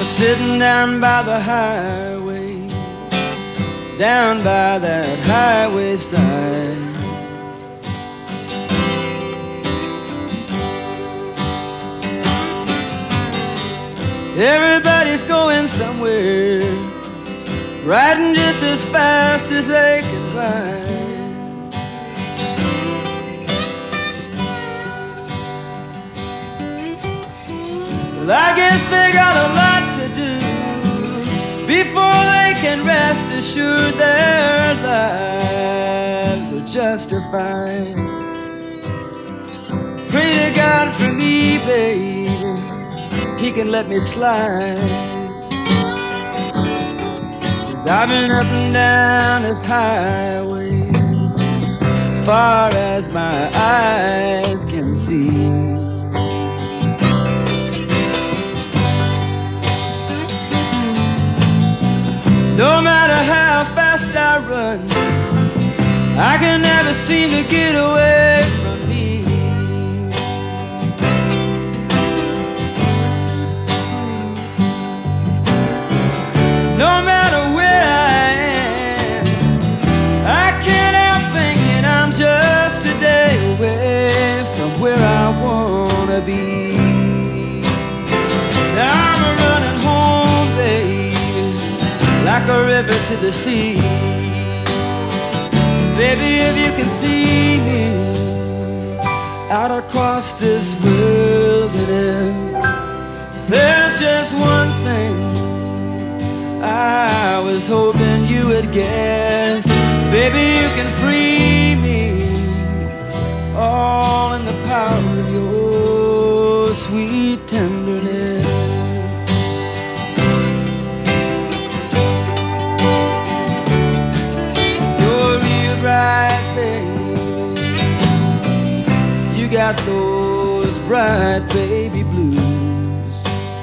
Sitting down by the highway, down by that highway side. Everybody's going somewhere, riding just as fast as they can ride. Well, I guess they got a lot to do before they can rest assured their lives are justified. Pray to God for me, baby, He can let me slide. 'Cause I've been up and down this highway far as my eyes can see. No matter how fast I run, I can never seem to get away from me. No matter where I am, I can't help thinking I'm just a day away from where I wanna be. Now I'm running home, baby, like a river to the sea. Baby, if you can see me out across this wilderness, there's just one thing I was hoping you would guess. Baby, you can free me, all in the power of your sweet tenderness. Bright, baby, you got those bright baby blues.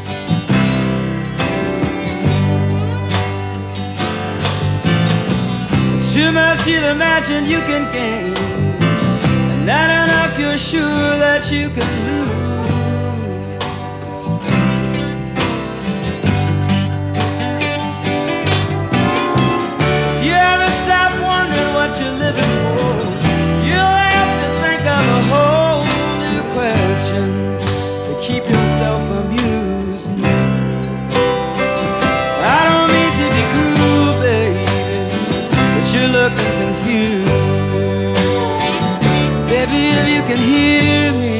Too much you've imagined you can gain, and not enough you're sure that you can lose. If you ever stop wondering what you're living for, you'll have to think of a whole new question to keep yourself amused. I don't mean to be cruel, baby, but you're looking confused. Baby, if you can hear me,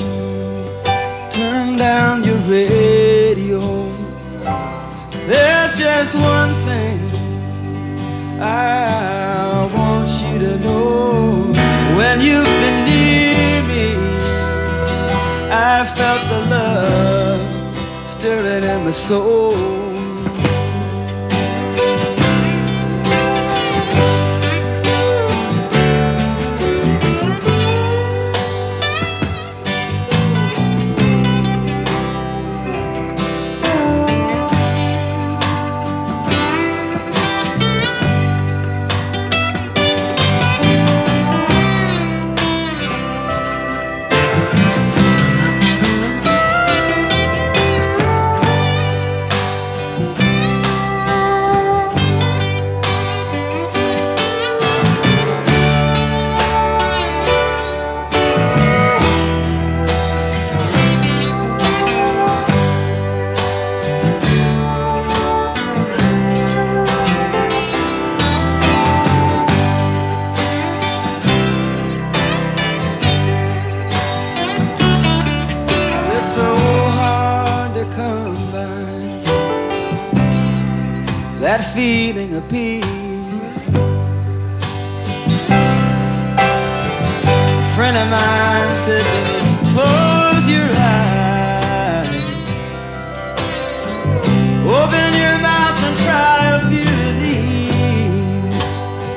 turn down your radio. There's just one thing I want you to know. When you've been near me, I felt the love stirring in my soul. That feeling of peace. A friend of mine said to me, close your eyes, open your mouth and try a few of these.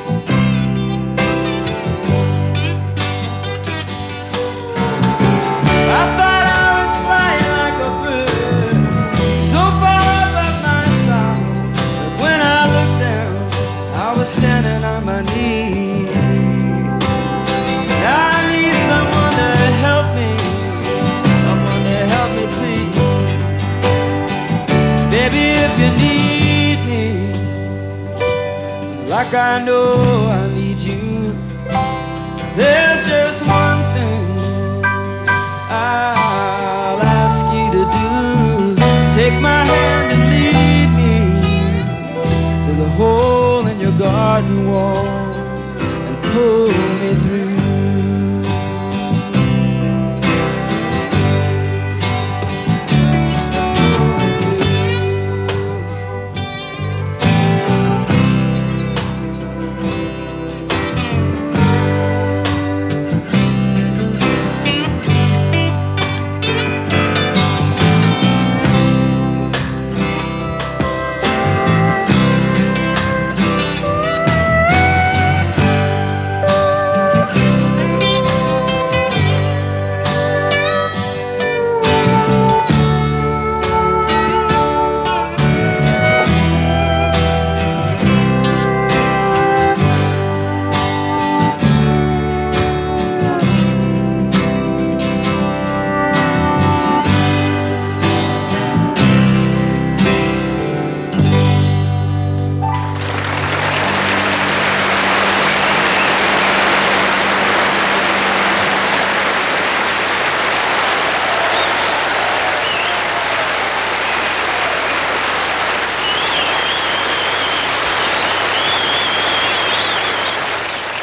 I thought I was flying like a bird, so far above my sound. When I looked down, I was standing on my knees. I need someone like I know I need you. There's just one thing I'll ask you to do. Take my hand and lead me to the hole in your garden wall and pull